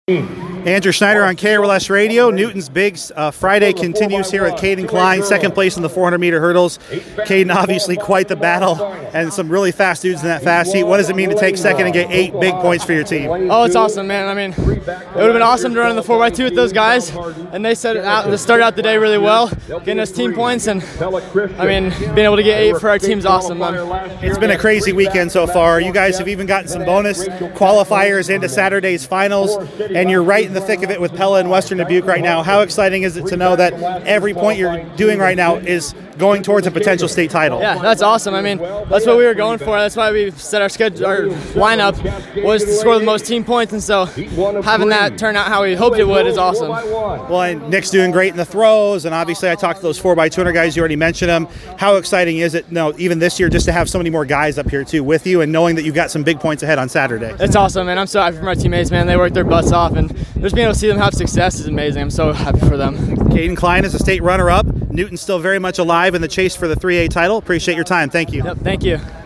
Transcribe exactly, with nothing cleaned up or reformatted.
Andrew Schneider on K R L S Radio. Newton's Big uh, Friday continues here with Caden Klein, second place in the four hundred meter hurdles. Caden, obviously quite the battle, and some really fast dudes in that fast heat. What does it mean to take second and get eight big points for your team? Oh, it's awesome, man. I mean, it would have been awesome to run in the four by two with those guys, and they set out, they started out the day really well, getting us team points, and I mean, being able to get eight for our team is awesome, man. It's been a crazy weekend so far. You guys have even gotten some bonus qualifiers into Saturday's finals, and you're right in the thick of it with Pella and Western Dubuque right now. How exciting is it to know that every point you're doing right now is going towards a potential state title? Yeah, that's awesome. I mean, that's what we were going for. That's why we set our schedule, our lineup was to score the most team points, and so having that turn out how we hoped it would is awesome. Well, and Nick's doing great in the throws, and obviously I talked to those four by two hundred guys. You already mentioned them. How exciting is it, no, even this year, just to have so many more guys up here too with you, and knowing that you've got some big points ahead on Saturday? It's awesome, man. I'm so happy for my teammates, man. They worked their butts off, and just being able to see them have success is amazing. I'm so happy for them. Caden Klein is a state runner-up. Newton's still very much alive in the chase for the three A title. Appreciate your time. Thank you. Yep, thank you.